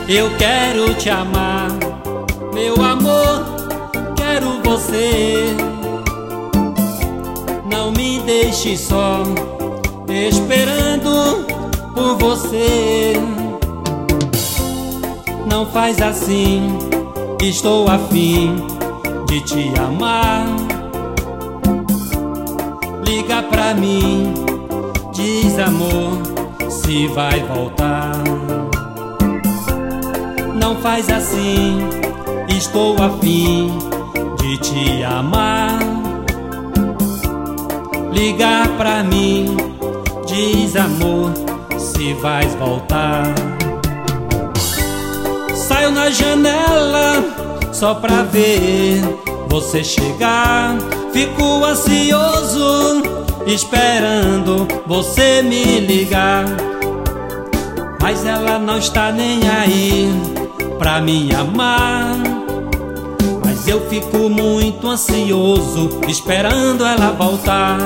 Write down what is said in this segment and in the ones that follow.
Eu quero te amar, meu amor, quero você. Não me deixe só, esperando por você. Não faz assim, estou a fim de te amar. Liga pra mim, diz amor, se vai voltar. Não faz assim, estou a fim de te amar. Liga pra mim, diz amor, se vais voltar. Saio na janela só pra ver você chegar. Fico ansioso, esperando você me ligar. Mas ela não está nem aí pra me amar. Mas eu fico muito ansioso, esperando ela voltar.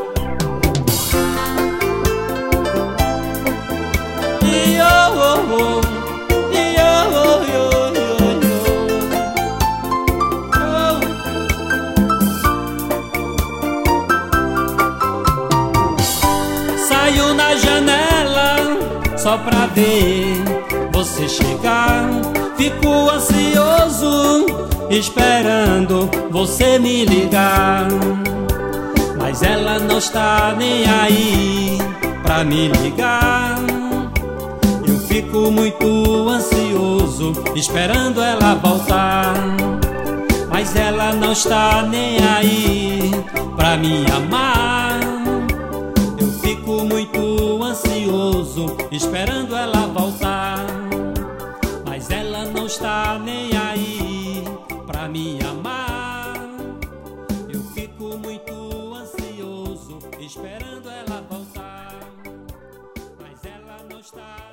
Saio na janela só pra ver você chegar. Fico ansioso, esperando você me ligar. Mas ela não está nem aí pra me ligar. Eu fico muito ansioso, esperando ela voltar. Mas ela não está nem aí pra me amar. Eu fico muito ansioso, esperando ela voltar. Mas ela não está nem aí pra me amar. Eu fico muito ansioso, esperando ela voltar. Mas ela não está